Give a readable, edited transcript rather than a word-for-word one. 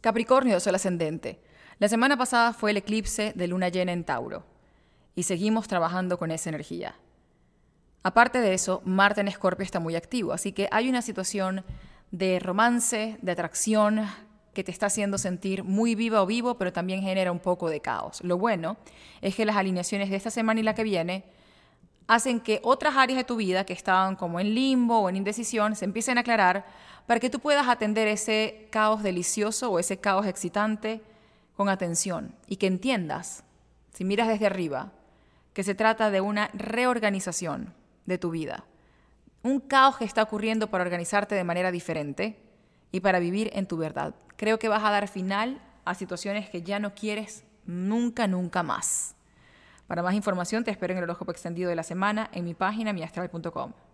Capricornio, Sol ascendente. La semana pasada fue el eclipse de luna llena en Tauro y seguimos trabajando con esa energía. Aparte de eso, Marte en Escorpio está muy activo, así que hay una situación de romance, de atracción, que te está haciendo sentir muy viva o vivo, pero también genera un poco de caos. Lo bueno es que las alineaciones de esta semana y la que viene hacen que otras áreas de tu vida que estaban como en limbo o en indecisión se empiecen a aclarar para que tú puedas atender ese caos delicioso o ese caos excitante con atención y que entiendas, si miras desde arriba, que se trata de una reorganización de tu vida. Un caos que está ocurriendo para organizarte de manera diferente y para vivir en tu verdad. Creo que vas a dar final a situaciones que ya no quieres nunca, nunca más. Para más información te espero en el horóscopo extendido de la semana en mi página miastral.com.